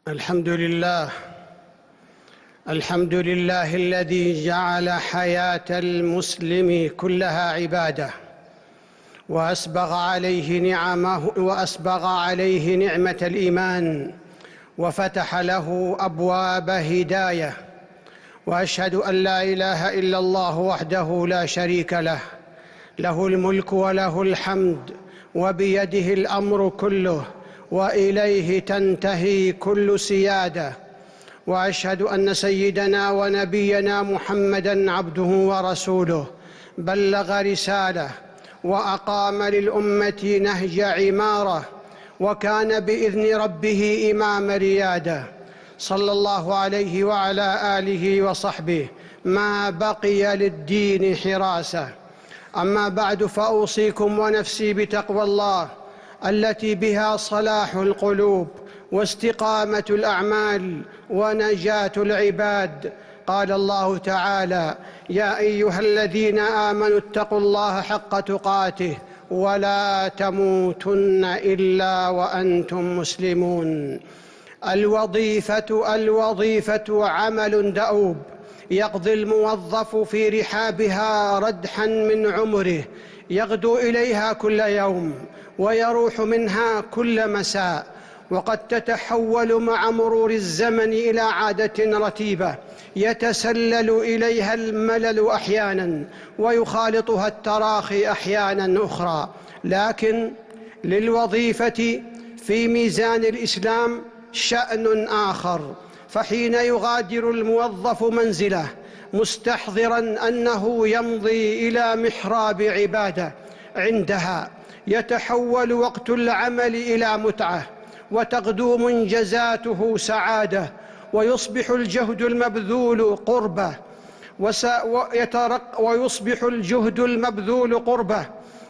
الحمد لله الذي جعل حياة المسلم كلها عبادة، وأسبغ عليه نعمة الإيمان، وفتح له أبواب هداية. وأشهد أن لا إله إلا الله وحده لا شريك له، له الملك وله الحمد، وبيده الأمر كله، وإليه تنتهي كل سيادة. وأشهد أن سيدنا ونبينا محمدًا عبده ورسوله، بلغ رسالة وأقام للأمة نهج عمارة، وكان بإذن ربه إمام ريادة، صلى الله عليه وعلى آله وصحبه ما بقي للدين حراسة. أما بعد، فأوصيكم ونفسي بتقوى الله التي بها صلاح القلوب واستقامة الأعمال ونجاة العباد. قال الله تعالى: يا أيها الذين آمنوا اتقوا الله حق تقاته ولا تموتن إلا وأنتم مسلمون. الوظيفة عمل دؤوب يقضي الموظف في رحابها ردحا من عمره، يغدو إليها كل يوم ويروح منها كل مساء، وقد تتحول مع مرور الزمن إلى عادة رتيبة يتسلل إليها الملل أحيانا، ويخالطها التراخي أحيانا أخرى. لكن للوظيفة في ميزان الإسلام شأن آخر، فحين يغادر الموظف منزله مستحضراً أنه يمضي إلى محراب عبادة، عندها يتحول وقت العمل إلى متعة، وتغدو منجزاته سعادة، ويصبح الجهد المبذول قربة،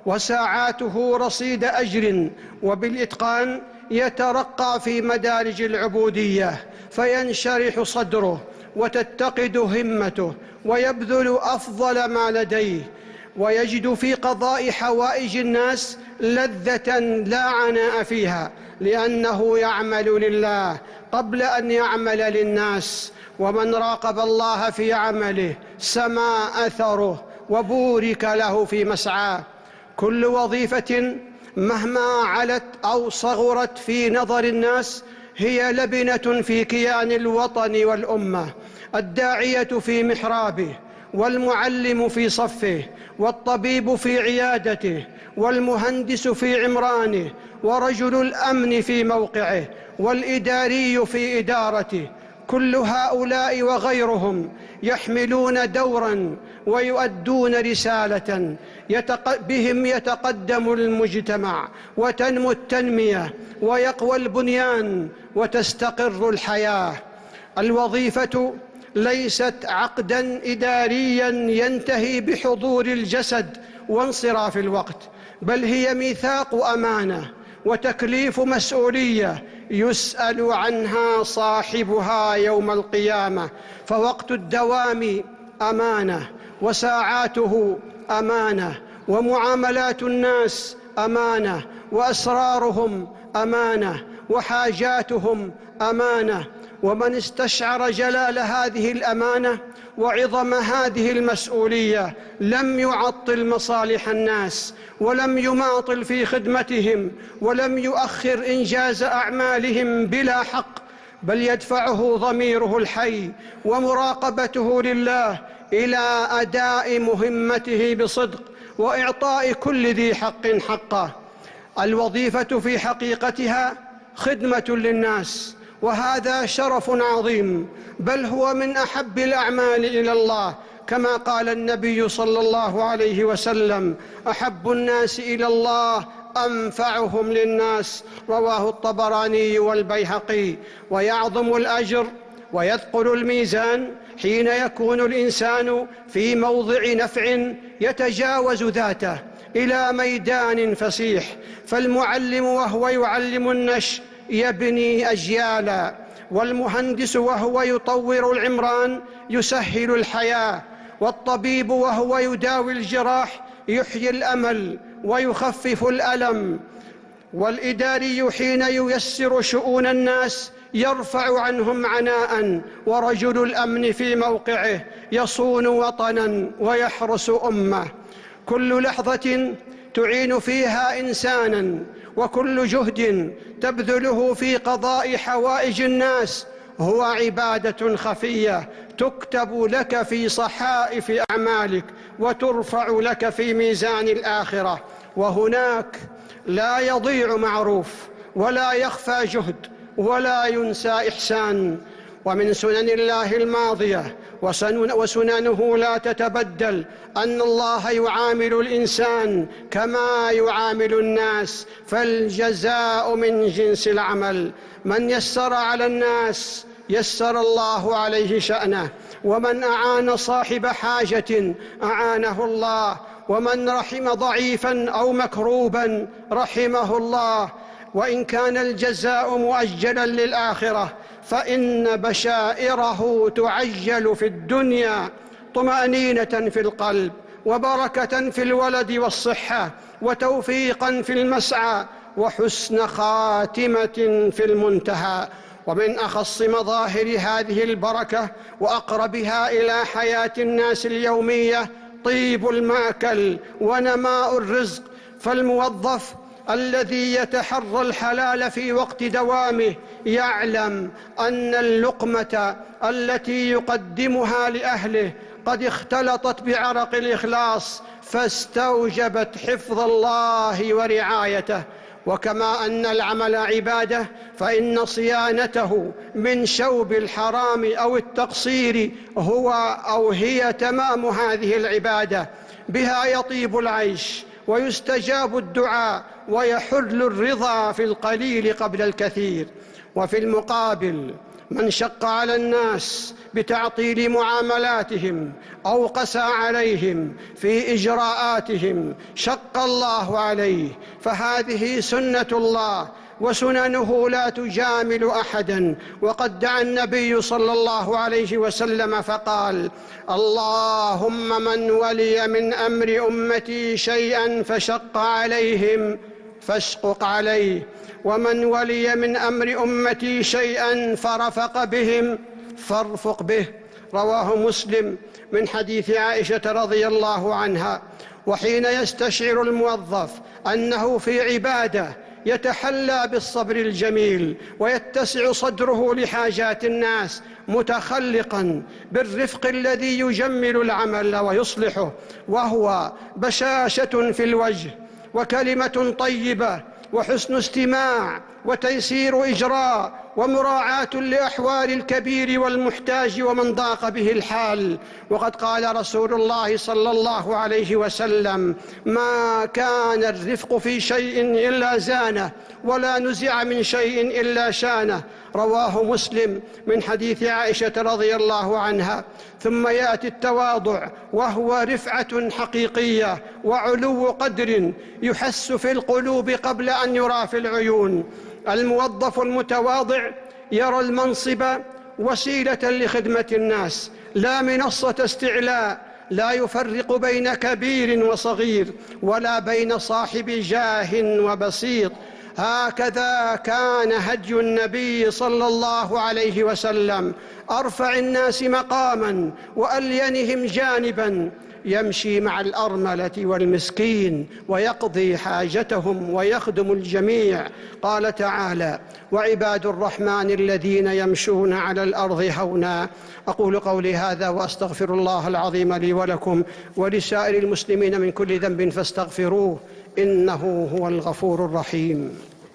وساعاته رصيد أجر، وبالإتقان يترقى في مدارج العبودية، فينشرح صدره وتتقد همته، ويبذل أفضل ما لديه، ويجد في قضاء حوائج الناس لذة لا عناء فيها، لأنه يعمل لله قبل أن يعمل للناس. ومن راقب الله في عمله سما أثره وبورك له في مسعاه. كل وظيفة مهما علت أو صغرت في نظر الناس هي لبنة في كيان الوطن والأمة. الداعية في محرابه، والمعلم في صفه، والطبيب في عيادته، والمهندس في عمرانه، ورجل الأمن في موقعه، والإداري في إدارته. كل هؤلاء وغيرهم يحملون دورا ويؤدون رسالة، بهم يتقدم المجتمع وتنمو التنمية ويقوى البنيان وتستقر الحياة. الوظيفة ليست عقداً إدارياً ينتهي بحضور الجسد وانصراف الوقت، بل هي ميثاق أمانة وتكليف مسؤولية يسأل عنها صاحبها يوم القيامة. فوقت الدوام أمانة، وساعاته أمانة، ومعاملات الناس أمانة، وأسرارهم أمانة، وحاجاتهم أمانة. ومن استشعر جلال هذه الأمانة وعظم هذه المسؤولية لم يعطل مصالح الناس، ولم يماطل في خدمتهم، ولم يؤخر إنجاز أعمالهم بلا حق، بل يدفعه ضميره الحي ومراقبته لله إلى أداء مهمته بصدق، وإعطاء كل ذي حق حقه. الوظيفة في حقيقتها خدمة للناس، وهذا شرف عظيم، بل هو من أحب الأعمال إلى الله، كما قال النبي صلى الله عليه وسلم: أحب الناس إلى الله أنفعهم للناس، رواه الطبراني والبيهقي. ويعظم الأجر ويثقل الميزان حين يكون الإنسان في موضع نفع يتجاوز ذاته إلى ميدان فسيح. فالمعلم وهو يعلم النشء يبني أجيالا، والمهندس وهو يطور العمران يسهل الحياة، والطبيب وهو يداوي الجراح يحيي الأمل ويخفف الألم، والإداري حين ييسر شؤون الناس يرفع عنهم عناء، ورجل الأمن في موقعه يصون وطنا ويحرس أمة. كل لحظة تعين فيها إنسانا وكل جهد تبذله في قضاء حوائج الناس هو عبادة خفية تكتب لك في صحائف أعمالك وترفع لك في ميزان الآخرة. وهناك لا يضيع معروف ولا يخفى جهد ولا ينسى إحسان. ومن سنن الله الماضية وسننه لا تتبدل أن الله يعامل الإنسان كما يعامل الناس، فالجزاء من جنس العمل. من يسر على الناس يسر الله عليه شأنه، ومن أعان صاحب حاجة أعانه الله، ومن رحم ضعيفا أو مكروبا رحمه الله. وإن كان الجزاء مؤجلا للآخرة فإن بشائره تعجل في الدنيا، طمأنينة في القلب، وبركة في الولد والصحة، وتوفيقا في المسعى، وحسن خاتمة في المنتهى. ومن أخص مظاهر هذه البركة وأقربها إلى حياة الناس اليومية طيب المأكل ونماء الرزق. فالموظف الذي يتحرى الحلال في وقت دوامه يعلم أن اللقمة التي يقدمها لأهله قد اختلطت بعرق الإخلاص، فاستوجبت حفظ الله ورعايته. وكما أن العمل عبادة، فإن صيانته من شوب الحرام أو التقصير هي تمام هذه العبادة. بها يطيب العيش ويستجاب الدعاء ويحل الرضا في القليل قبل الكثير. وفي المقابل من شق على الناس بتعطيل معاملاتهم أو قسى عليهم في إجراءاتهم شق الله عليه، فهذه سنة الله وسننه لا تجامل أحدا. وقد دعا النبي صلى الله عليه وسلم فقال: اللهم من ولي من أمر أمتي شيئا فشق عليهم فاشقق عليه، ومن ولي من أمر أمتي شيئا فرفق بهم فارفق به. رواه مسلم من حديث عائشة رضي الله عنها. وحين يستشعر الموظف أنه في عبادة يتحلى بالصبر الجميل ويتسع صدره لحاجات الناس، متخلقا بالرفق الذي يجمل العمل ويصلحه، وهو بشاشة في الوجه وكلمة طيبة وحسن استماع وتيسير إجراء ومراعاة لأحوال الكبير والمحتاج ومن ضاق به الحال. وقد قال رسول الله صلى الله عليه وسلم: ما كان الرفق في شيء إلا زانه، ولا نزع من شيء إلا شانه. رواه مسلم من حديث عائشة رضي الله عنها. ثم يأتي التواضع، وهو رفعة حقيقية وعلو قدر يحس في القلوب قبل أن يرى في العيون. الموظف المتواضع يرى المنصب وسيلة لخدمة الناس لا منصة استعلاء، لا يفرق بين كبير وصغير ولا بين صاحب جاه وبسيط. هكذا كان هدي النبي صلى الله عليه وسلم، أرفع الناس مقاما وألينهم جانبا، يمشي مع الأرملة والمسكين ويقضي حاجتهم ويخدم الجميع. قال تعالى: وعباد الرحمن الذين يمشون على الأرض هونا. أقول قولي هذا وأستغفر الله العظيم لي ولكم ولسائر المسلمين من كل ذنب فاستغفروه إنه هو الغفور الرحيم.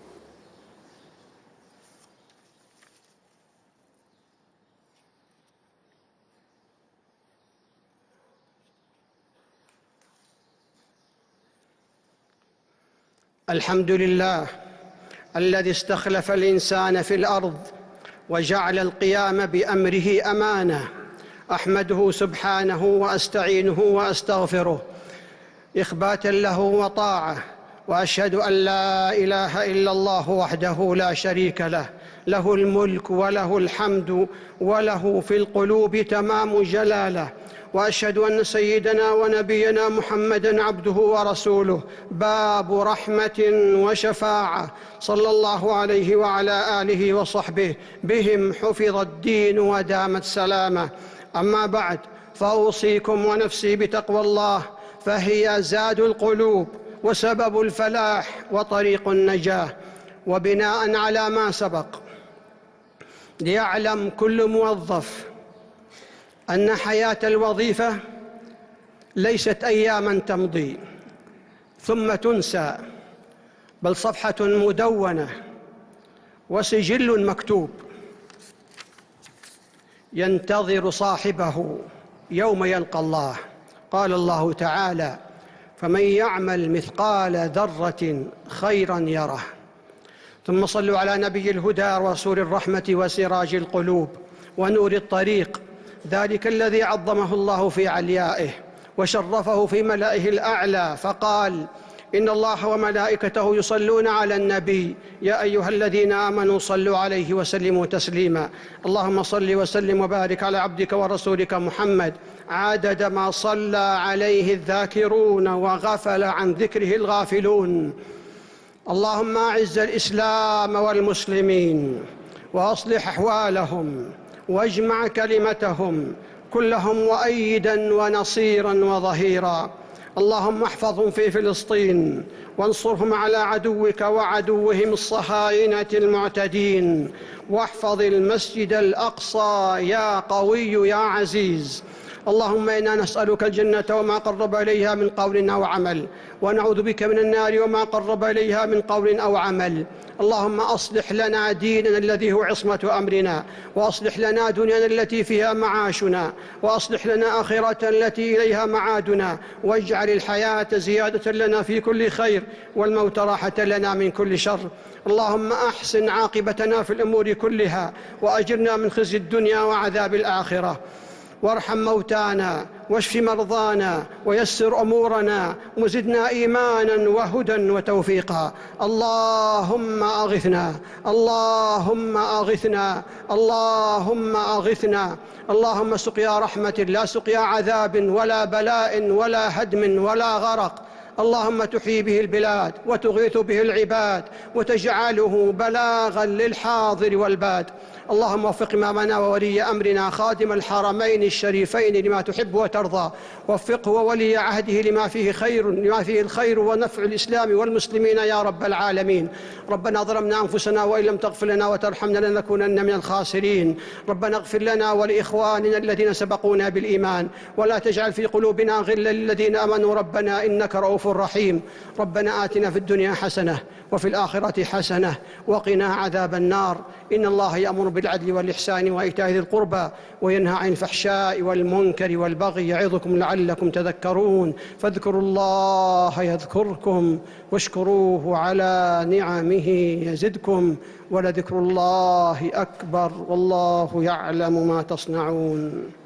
الحمد لله الذي استخلف الإنسان في الأرض وجعل القيام بأمره أمانة. أحمده سبحانه وأستعينه وأستغفره إخباتا له وطاعة، وأشهد أن لا إله إلا الله وحده لا شريك له، له الملك وله الحمد وله في القلوب تمام جلاله. وأشهد أن سيدنا ونبينا محمدًا عبده ورسوله باب رحمة وشفاعة، صلى الله عليه وعلى آله وصحبه، بهم حفظ الدين ودامت سلامه. أما بعد، فأوصيكم ونفسي بتقوى الله، فهي زاد القلوب وسبب الفلاح وطريق النجاة. وبناء على ما سبق، ليعلم كل موظف أن حياة الوظيفة ليست أياماً تمضي ثم تنسى، بل صفحة مدونة وسجل مكتوب ينتظر صاحبه يوم يلقى الله. قال الله تعالى: فمن يعمل مثقال ذرة خيراً يره. ثم صلوا على نبي الهدى ورسول الرحمة وسراج القلوب ونور الطريق، ذلك الذي عظمه الله في عليائه وشرفه في ملائه الأعلى، فقال: إن الله وملائكته يصلون على النبي يا أيها الذين آمنوا صلوا عليه وسلموا تسليما. اللهم صل وسلم وبارك على عبدك ورسولك محمد عدد ما صلى عليه الذاكرون وغفل عن ذكره الغافلون. اللهم أعز الإسلام والمسلمين وأصلح أحوالهم واجمع كلمتهم كلهم مؤيداً ونصيراً وظهيراً. اللهم احفظهم في فلسطين وانصرهم على عدوك وعدوهم الصهاينة المعتدين، واحفظ المسجد الأقصى يا قوي يا عزيز. اللهم إنا نسألك الجنة وما قرب إليها من قول أو عمل، ونعوذ بك من النار وما قرب إليها من قول أو عمل. اللهم أصلح لنا ديننا الذي هو عصمة أمرنا، وأصلح لنا دنيانا التي فيها معاشنا، وأصلح لنا آخرة التي إليها معادنا، واجعل الحياة زيادة لنا في كل خير والموت راحة لنا من كل شر. اللهم أحسن عاقبتنا في الأمور كلها، وأجرنا من خزي الدنيا وعذاب الآخرة، وارحم موتانا واشف مرضانا ويسر أمورنا وزدنا إيمانا وهدى وتوفيقا. اللهم أغثنا، اللهم أغثنا، اللهم أغثنا. اللهم سقيا رحمة لا سقيا عذاب ولا بلاء ولا هدم ولا غرق. اللهم تحيي به البلاد وتغيث به العباد وتجعله بلاغا للحاضر والباد. اللهم وفق إمامنا وولي أمرنا خادم الحرمين الشريفين لما تحب وترضى، وفقه وولي عهده لما فيه الخير ونفع الإسلام والمسلمين يا رب العالمين. ربنا ظلمنا أنفسنا وإن لم تغفر لنا وترحمنا لنكونن من الخاسرين. ربنا اغفر لنا ولإخواننا الذين سبقونا بالإيمان، ولا تجعل في قلوبنا غلا للذين آمنوا ربنا إنك رؤوف رحيم. ربنا آتنا في الدنيا حسنة وفي الآخرة حسنة وقنا عذاب النار. إن الله يأمر بالعدل والإحسان وإيتاء ذي القربى وينهى عن الفحشاء والمنكر والبغي يعظكم لعلكم تذكرون. فاذكروا الله يذكركم واشكروه على نعمه يزدكم، ولذكر الله أكبر والله يعلم ما تصنعون.